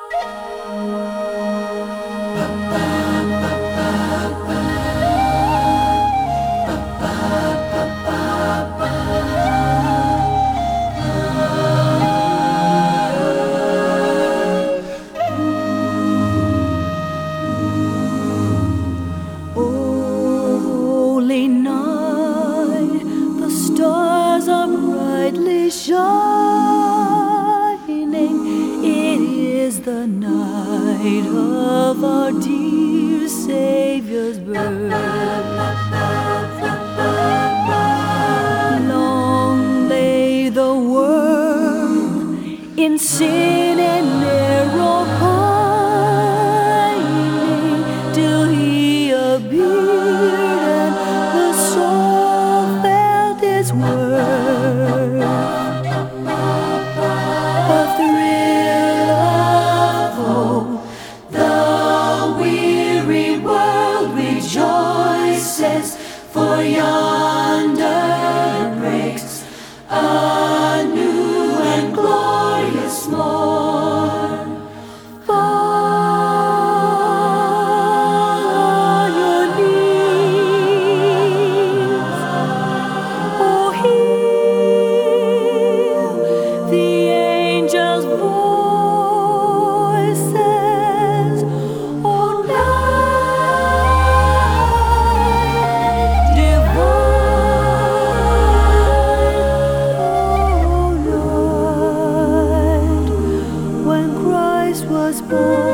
Holy night, the stars are brightly shining. It is the night of our dear Savior's birth. Long lay the world in sin and narrow pining, till He appeared and the soul felt its worth. A thrill of hope, the weary world rejoices, for yonder breaks a new and glorious morn. Fall on your knees, oh, hear the angels' voices, oh, night divine, oh, night when Christ was born.